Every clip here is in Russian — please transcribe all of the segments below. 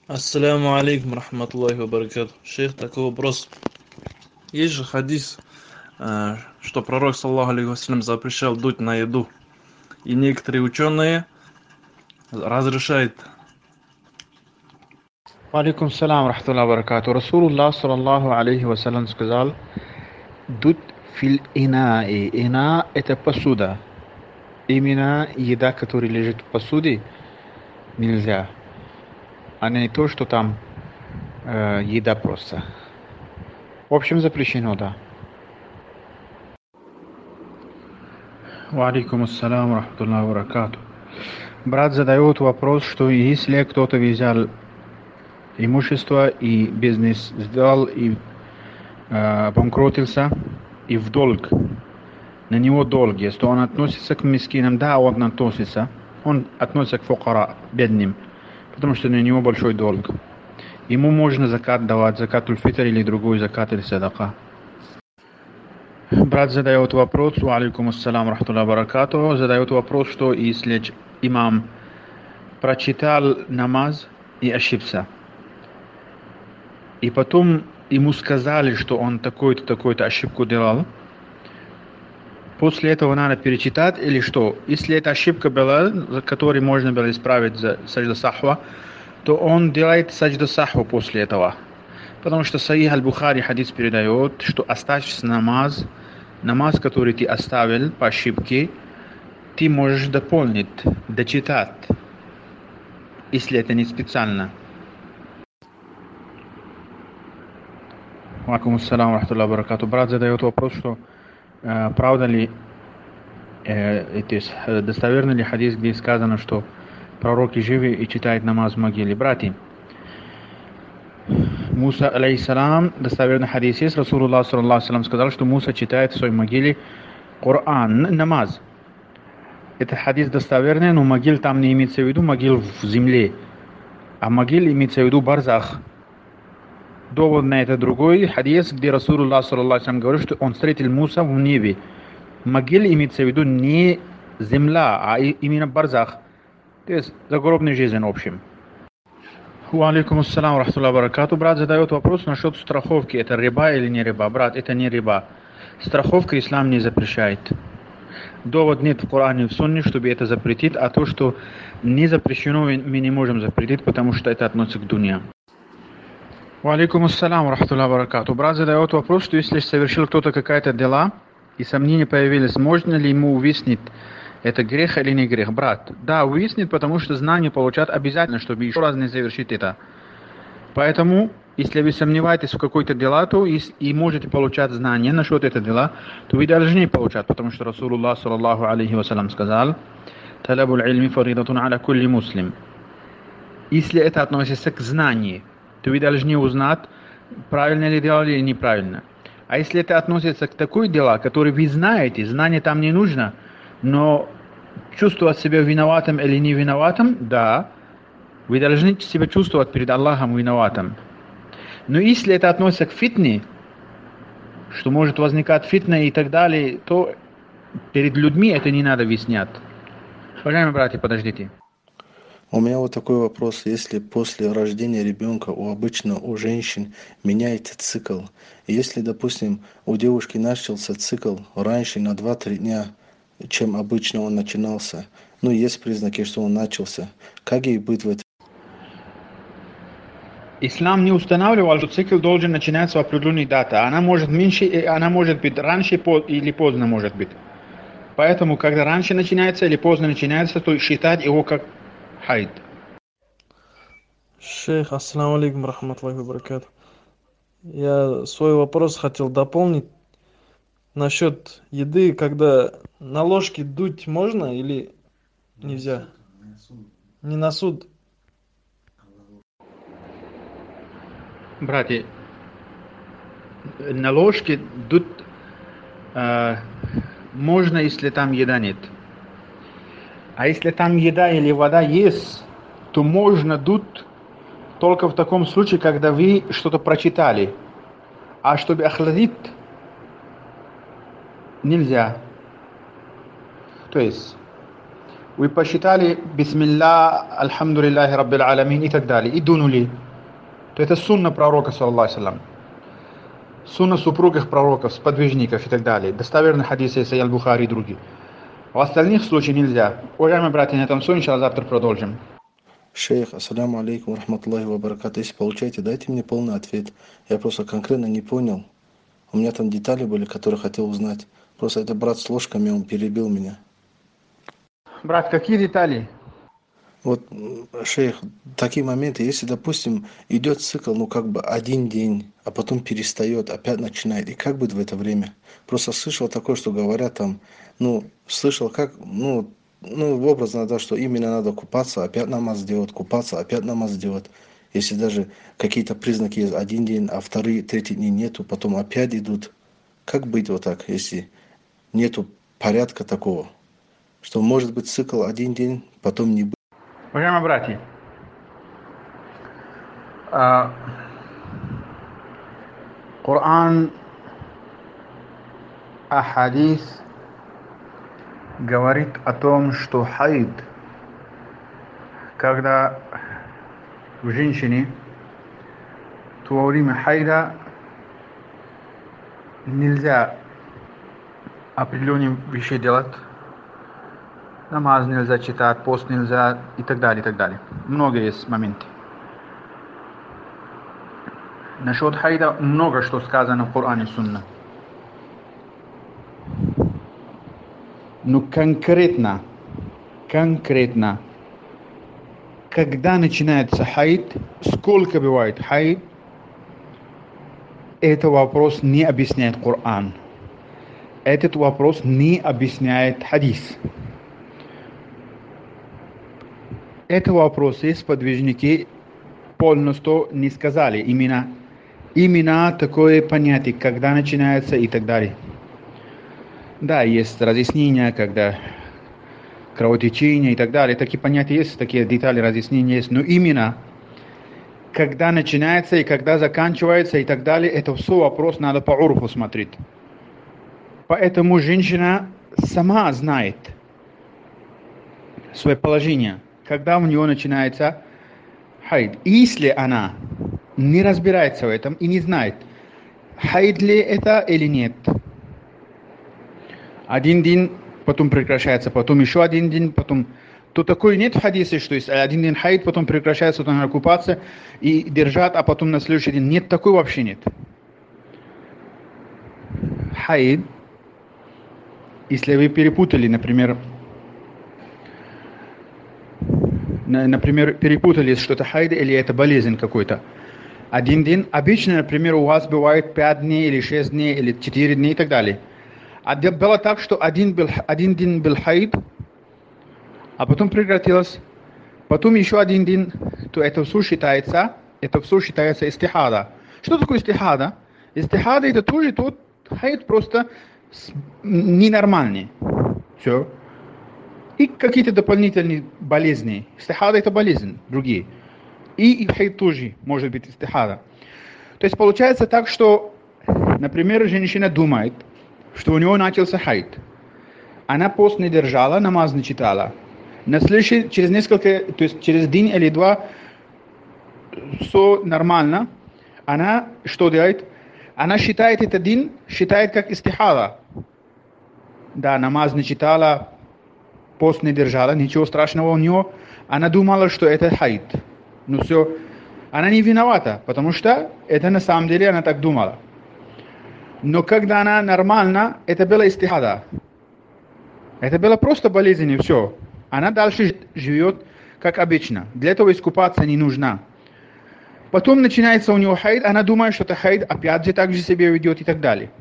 Ассаляму алейкум рахматуллахи ва баракату. Шейх, такой вопрос. Есть же хадис, что пророк, саллаху алейхи вассалям, запрещал дуть на еду. И некоторые ученые разрешают. Валикум салам, рахматуллахи баракату. Расулуллах, саллаллаху алейхи вассалям, сказал: дут фил инаи. Ина – это посуда. Именно еда, которая лежит в посуде, нельзя. А не то, что там еда просто. В общем, запрещено, да. Валикум ассалам, рахматуллахи баракату. Брат задает вопрос, что если кто-то взял имущество и бизнес сделал, и обанкротился, и в долг, на него долг есть, то он относится к мискинам. Да, он относится к фукара, бедным, потому что на него большой долг. Ему можно закат давать, закатуль фитр или другой закат или садака. Брат задает вопрос, алейкум ассалам, рахматуллахи баракату, задает вопрос, что если имам прочитал намаз и ошибся, и потом ему сказали, что он такую-то, такую-то ошибку делал, после этого надо перечитать или что? Если эта ошибка была, за которой можно было исправить за саджда сахва, то он делает саджда сахва после этого. Потому что Сахих аль-Бухари хадис передает, что оставшийся намаз, который ты оставил по ошибке, ты можешь дополнить, дочитать, если это не специально. Алейкум ассалам, рахматуллахи баракату. Брат задает вопрос, что правда ли, достоверный ли хадис, где сказано, что пророки живы и читают намаз в могиле. Братья, Муса, алейхиссалам, достоверный хадис есть, Расулуллах, саллаллаху алейхи вассалям, сказал, что Муса читает в своей могиле Коран, намаз. Это хадис достоверный, но могил там не имеется в виду могил в земле, а могил имеется в виду барзах. Довод на это другой хадис, где Расулуллах, саллаллаху алейхи вассалям, говорит, что он встретил Муса в небе. Могил имеется в виду не земля, а именно барзах, то есть загробная жизнь в общем. Алейкум ассалам, рахматуллахи баракату. Брат задает вопрос насчет страховки. Это риба или не риба? Брат, это не риба. Страховка ислам не запрещает. Довод нет в Коране и в Сунне, чтобы это запретить, а то, что не запрещено, мы не можем запретить, потому что это относится к дуне. Алейкум ассалам, рахматуллахи баракату. Брат задает вопрос, что если совершил кто-то какие-то дела, и сомнения появились, можно ли ему увиснуть, это грех или не грех? Брат, да, увиснет, потому что знание получать обязательно, чтобы еще раз не совершить это. Поэтому, если вы сомневаетесь в какой-то дела, то и можете получать знания насчет этого дела, то вы должны получать, потому что Расулуллах, саллаллаху алейхи вассалям, сказал: «Талабуль ильми фаридатун аля кулли муслим». Если это относится к знанию, то вы должны узнать, правильно ли делали или неправильно. А если это относится к такой дела, которые вы знаете, знание там не нужно, но чувствовать себя виноватым или не виноватым, да, вы должны себя чувствовать перед Аллахом виноватым. Но если это относится к фитне, что может возникать фитна и так далее, то перед людьми это не надо объяснять. Уважаемые братья, подождите. У меня вот такой вопрос. Если после рождения ребенка у женщин меняется цикл, и если, допустим, у девушки начался цикл раньше на 2-3 дня, чем обычно он начинался, ну, есть признаки, что он начался, как ей быть в этом? Ислам не устанавливал, что цикл должен начинаться в определенной дате. Она может меньше, она может быть раньше или поздно может быть. Поэтому, когда раньше начинается или поздно начинается, то считать его как хайд. Шейх, ассаляму алейкум рахматуллахи ва баракату. Я свой вопрос хотел дополнить насчет еды, когда на ложке дуть можно или нельзя? Не на суд. Братья, на ложке дуть можно, если там еда нет. А если там еда или вода есть, то можно дуть только в таком случае, когда вы что-то прочитали. А чтобы охладить, нельзя. То есть, вы посчитали бисмилля, альхамдулиллахи раббил аламин и так далее, и дунули, то это сунна пророка, саллаллаху алейхи, сунна супругов пророков, сподвижников и так далее. Достоверные хадисы Сайх аль-Бухари и другие. В остальных случаях нельзя. Уважаемые братья, на этом все, иншаллах, завтра продолжим. Шейх, ассаляму алейкум, рахматуллахи ва баракату. Если получаете, дайте мне полный ответ. Я просто конкретно не понял. У меня там детали были, которые хотел узнать. Просто это брат с ложками, он перебил меня. Брат, какие детали? Вот, шейх, такие моменты, если, допустим, идет цикл, ну, как бы один день, а потом перестает, опять начинает, и как быть в это время? Просто слышал такое, что говорят там, ну, слышал как, образно, да, что именно надо купаться, опять намаз делать, купаться, опять намаз делать. Если даже какие-то признаки есть один день, а вторые, третий день нету, потом опять идут. Как быть вот так, если нету порядка такого? Что может быть цикл один день, потом не быть. Уважаемые братья, Коран, ахадис говорит о том, что хайд, когда в женщине, то во время хайда нельзя определенные вещи делать. Намаз нельзя читать, пост нельзя и так далее, и так далее. Много есть моментов. Насчет хайда много что сказано в Коране и Сунна. Но конкретно, когда начинается хайд, сколько бывает хайд, этот вопрос не объясняет Коран. Этот вопрос не объясняет хадис. Это вопросы сподвижники полностью не сказали. Именно такое понятие, когда начинается и так далее. Да, есть разъяснения, когда кровотечение и так далее. Такие понятия есть, такие детали разъяснения есть. Но именно когда начинается и когда заканчивается и так далее, это все вопрос надо по урфу смотреть. Поэтому женщина сама знает свое положение, когда у нее начинается хайд. Если она не разбирается в этом и не знает, хайд ли это или нет. Один день, потом прекращается, потом еще один день, потом... То такой нет в хадисе, что есть один день хайд, потом прекращается, потом надо купаться и держать, а потом на следующий день. Нет, такой вообще нет. Хайд, если вы перепутали, например, перепутали что-то хайд или это болезнь какой-то. Один день, обычно, например, у вас бывает 5 дней или 6 дней или 4 дня и так далее. А было так, что один день был хайд, а потом прекратилось, потом еще один день, то это все считается истихада. Что такое истихада? Истихада это тоже тот хайд, просто ненормальный. Все. И какие-то дополнительные болезни. Истихада это болезнь, другие. И хайд тоже может быть истихада. То есть получается так, что, например, женщина думает, что у него начался хайд. Она пост не держала, намаз не читала. На следующий, то есть через день или два, все нормально. Она что делает? Она считает этот день, считает как истихада. Да, намаз не читала, пост не держала, ничего страшного у нее. Она думала, что это хайд. Ну все, она не виновата, потому что это на самом деле она так думала. Но когда она нормально, это было истихада. Это было просто болезнь и все. Она дальше живет как обычно. Для этого искупаться не нужно. Потом начинается у нее хайд, она думает, что это хайд, опять же так же себя ведет и так далее.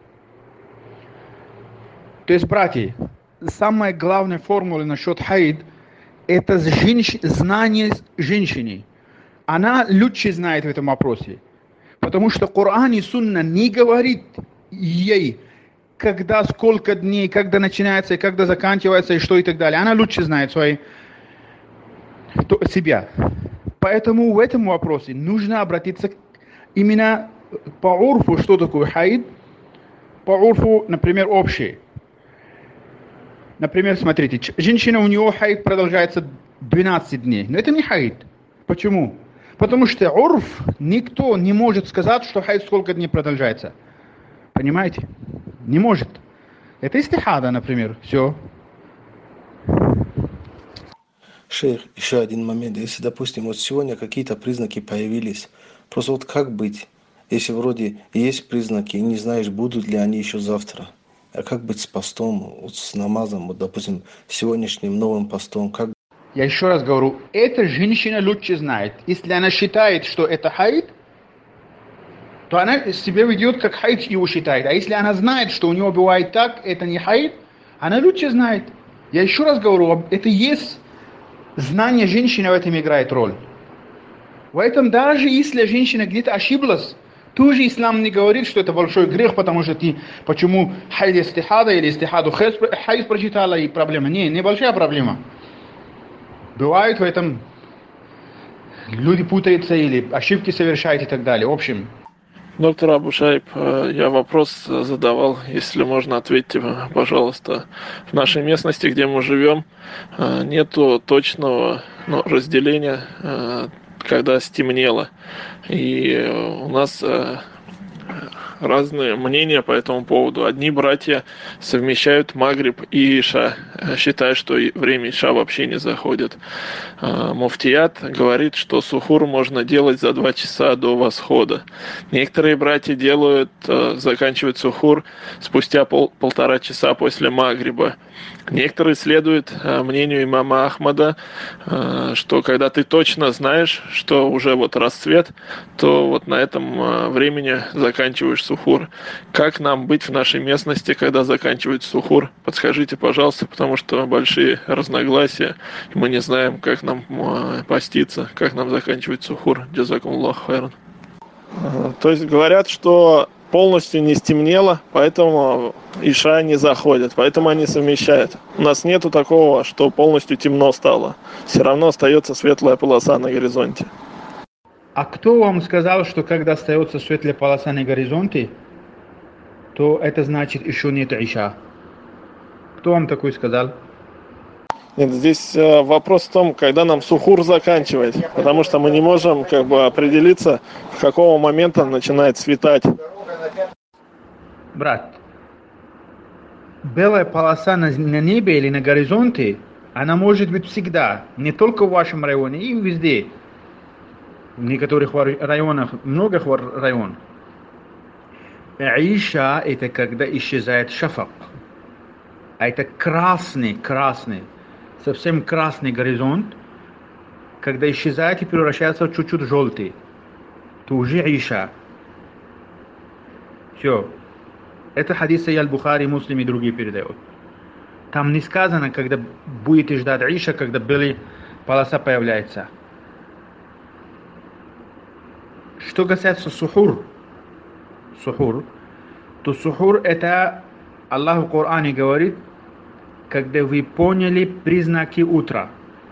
То есть, братья, самая главная формула насчет хайд – это знание женщины. Она лучше знает в этом вопросе. Потому что Коран и Сунна не говорит ей, когда, сколько дней, когда начинается, когда заканчивается, и что и так далее. Она лучше знает себя. Поэтому в этом вопросе нужно обратиться именно по урфу, что такое хайд, по урфу, например, общее. Например, смотрите, женщина, у нее хаид продолжается 12 дней. Но это не хаид. Почему? Потому что урф, никто не может сказать, что хаид сколько дней продолжается. Понимаете? Не может. Это истихада, например. Все. Шейх, еще один момент. Если, допустим, вот сегодня какие-то признаки появились, просто вот как быть, если вроде есть признаки, и не знаешь, будут ли они еще завтра? А как быть с постом, вот с намазом, вот, допустим, сегодняшним новым постом? Как... Я еще раз говорю, эта женщина лучше знает. Если она считает, что это хаид, то она себя ведет как хаид его считает. А если она знает, что у него бывает так, это не хаид, она лучше знает. Я еще раз говорю, это есть знание женщины в этом играет роль. Поэтому даже если женщина где-то ошиблась, тоже ислам не говорит, что это большой грех, потому что ты почему хайд истихада или истихаду хайд прочитала и проблема. Не, небольшая проблема. Бывает в этом люди путаются или ошибки совершают и так далее. В общем. Доктор Абушайб, я вопрос задавал, если можно, ответьте, пожалуйста. В нашей местности, где мы живем, нету точного разделения, когда стемнело. И у нас разные мнения по этому поводу. Одни братья совмещают Магриб и Иша, считая, что время Иша вообще не заходит. Муфтият говорит, что сухур можно делать за 2 часа до восхода. Некоторые братья заканчивают сухур спустя полтора часа после Магриба. Некоторые следуют мнению имама Ахмада, что когда ты точно знаешь, что уже вот расцвет, то вот на этом времени заканчиваешь сухур. Как нам быть в нашей местности, когда заканчивают сухур? Подскажите, пожалуйста, потому что большие разногласия, и мы не знаем, как нам поститься, как нам заканчивать сухур. Джазакумуллаху хайран. То есть говорят, что полностью не стемнело, поэтому Иша не заходит, поэтому они совмещают. У нас нету такого, что полностью темно стало. Все равно остается светлая полоса на горизонте. А кто вам сказал, что когда остается светлая полоса на горизонте, то это значит еще нет Иша? Кто вам такой сказал? Нет, здесь вопрос в том, когда нам сухур заканчивать, потому что мы не можем определиться, с какого момента начинает светать. Брат, белая полоса на небе или на горизонте, она может быть всегда, не только в вашем районе, и везде. В некоторых районах, многих районах. Иша – это когда исчезает шафак. А это красный, совсем красный горизонт, когда исчезает и превращается в чуть-чуть желтый. То уже Иша. Все. Это хадис Аль-Бухари, Муслим и другие передают. Там не сказано, когда будете ждать Иша, когда белая полоса появляется. Что касается сухур, то сухур это Аллах в Коране говорит, когда вы поняли признаки утра.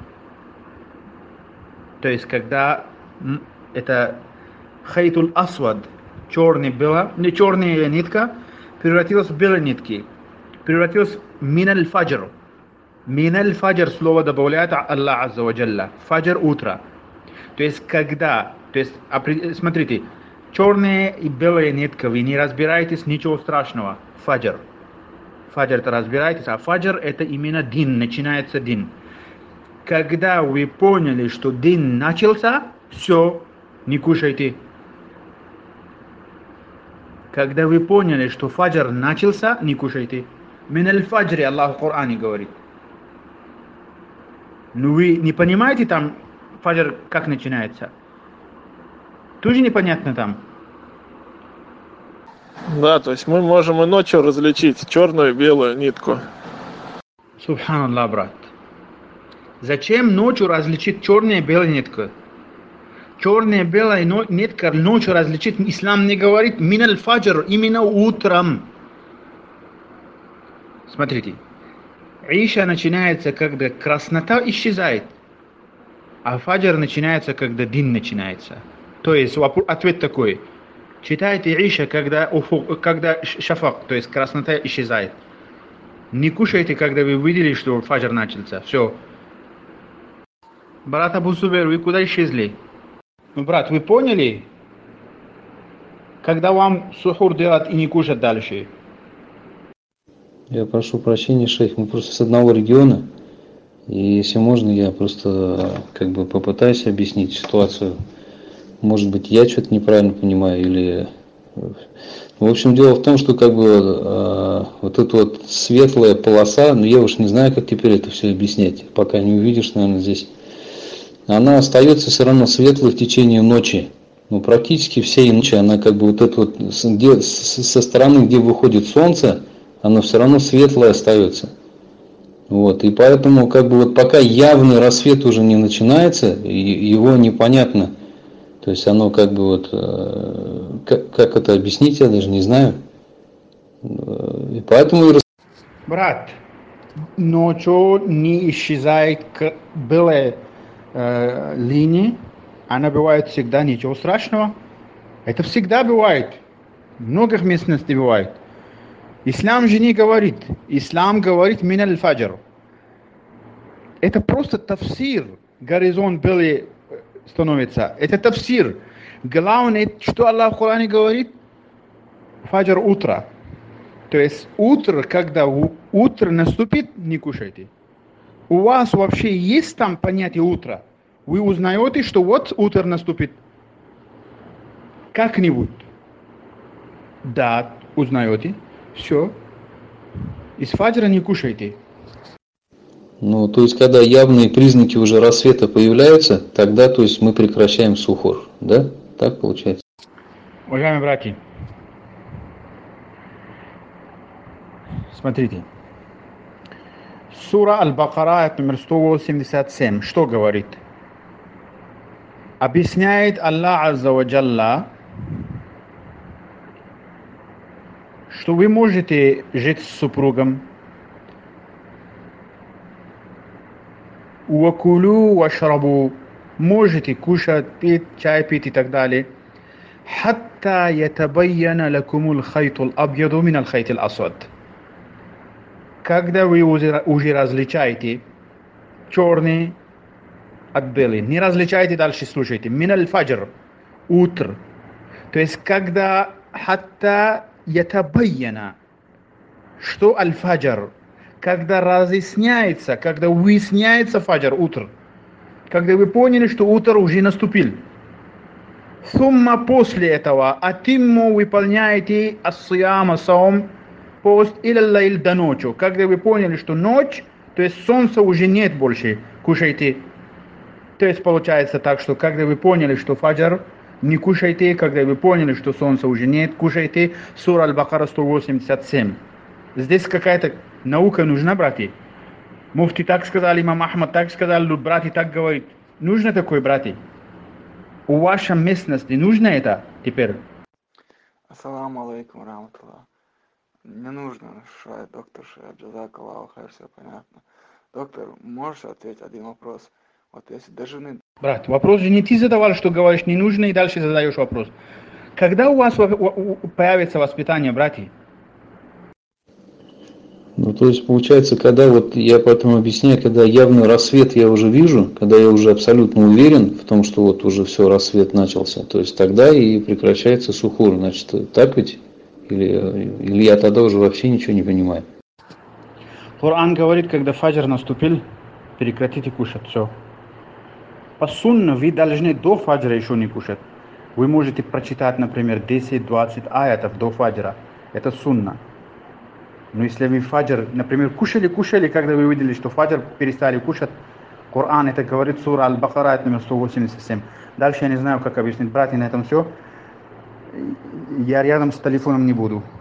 То есть когда это хайтуль асвад, черная нитка, превратилась в белые нитки, превратилась в миналь фаджр. Миналь фаджр слово добавляет Аллах Азза ва Джалла. Фаджр утро. То есть смотрите, черная и белая нитка, вы не разбираетесь, ничего страшного. Фаджр это разбираетесь, а фаджр это именно дин, начинается дин. Когда вы поняли, что дин начался, все, не кушайте. Когда вы поняли, что фаджр начался, не кушайте. Мин аль-фаджри Аллах в Коране говорит. Но вы не понимаете там фаджр как начинается? Тоже непонятно там. Да, то есть мы можем и ночью различить черную и белую нитку. Субханаллах, брат. Зачем ночью различить черную и белую нитку? Черная и белая нитка ночью различить ислам не говорит. Миналь фаджр, именно утром. Смотрите. Иша начинается, когда краснота исчезает. А фаджр начинается, когда дин начинается. То есть ответ такой. Читайте Иша, когда шафак, то есть краснота исчезает. Не кушайте, когда вы увидели, что фаджр начался. Все. Брат Абу Зубейр, вы куда исчезли? Ну, брат, вы поняли? Когда вам сухур делать и не кушать дальше? Я прошу прощения, шейх, мы просто с одного региона. И если можно, я просто как бы попытаюсь объяснить ситуацию. Может быть, я что-то неправильно понимаю или... В общем, дело в том, что как бы вот эта вот светлая полоса, ну я уж не знаю, как теперь это все объяснять, пока не увидишь, наверное, здесь. Она остается все равно светлой в течение ночи. Ну, практически всей ночи она как бы вот это вот, где, со стороны, где выходит солнце, оно все равно светлое остается. Вот, и поэтому как бы вот пока явный рассвет уже не начинается, его непонятно. То есть оно как бы вот, как это объяснить, я даже не знаю. И поэтому и... Брат, ночью не исчезает белая линия, она бывает всегда, ничего страшного. Это всегда бывает. В многих местностях бывает. Ислам же не говорит. Ислам говорит мин аль-фаджр. Это просто тафсир. Горизонт белый становится. Это тафсир. Главное, что Аллах в Коране говорит? Фаджр утро. То есть утро, когда утро наступит, не кушайте. У вас вообще есть там понятие утра? Вы узнаете, что вот утро наступит? Как-нибудь? Да, узнаете. Все. Из фаджра не кушайте. Ну, то есть, когда явные признаки уже рассвета появляются, тогда, то есть, мы прекращаем сухур, да? Так получается? Уважаемые братья, смотрите. Сура Аль-Бакара, номер 187, что говорит? Объясняет Аллах Азза ва Джалла, что вы можете жить с супругом, وَكُلُوا وَاشْرَبُوا, можете кушать, пить, чай пить и так далее, حَتَّى يَتَبَيَّنَ لَكُمُ الْخَيْطُ الْأَبْيَضُ مِنَ الْخَيْطِ الْأَسْوَدِ. Когда вы уже различаете черный от белый, не различаете, дальше слушайте. Мин аль-фаджр, утро. То есть, когда حَتَّى يَتَبَيَّنَ, что аль-фаджр? Когда разъясняется, когда выясняется фаджр, утро. Когда вы поняли, что утро уже наступил. Сумма после этого, атимму выполняете ас-сияма саум, пост илля до ночи. Когда вы поняли, что ночь, то есть солнца уже нет больше, кушайте. То есть получается так, что когда вы поняли, что фаджр, не кушайте. Когда вы поняли, что солнца уже нет, кушайте. Сура Аль-Бакара 187. Здесь какая-то наука нужна, братья. Муфти так сказал, имам Ахмад так сказал, братья так говорит. Нужно такое, братья? У вашей местности нужно это теперь? Ассаламу алейкум, рахматуллах. Не нужно, доктор Шайб, джазак Аллаху хайр, все понятно. Доктор, можешь ответить один вопрос? Вот если до жены... Брат, вопрос же не ты задавал, что говоришь не нужно, и дальше задаешь вопрос. Когда у вас появится воспитание, братья? Ну, то есть, получается, когда вот, я поэтому объясняю, когда явный рассвет я уже вижу, когда я уже абсолютно уверен в том, что вот уже все, рассвет начался, то есть тогда и прекращается сухур. Значит, так ведь? Или я тогда уже вообще ничего не понимаю? Коран говорит, когда фаджр наступил, прекратите кушать, все. По сунне вы должны до фаджра еще не кушать. Вы можете прочитать, например, 10-20 аятов до фаджра. Это сунна. Но если вы фаджр, например, кушали, когда вы увидели, что фаджр перестали кушать, Коран это говорит, сура Аль-Бакара, номер 187. Дальше я не знаю, как объяснить, братья, на этом все. Я рядом с телефоном не буду.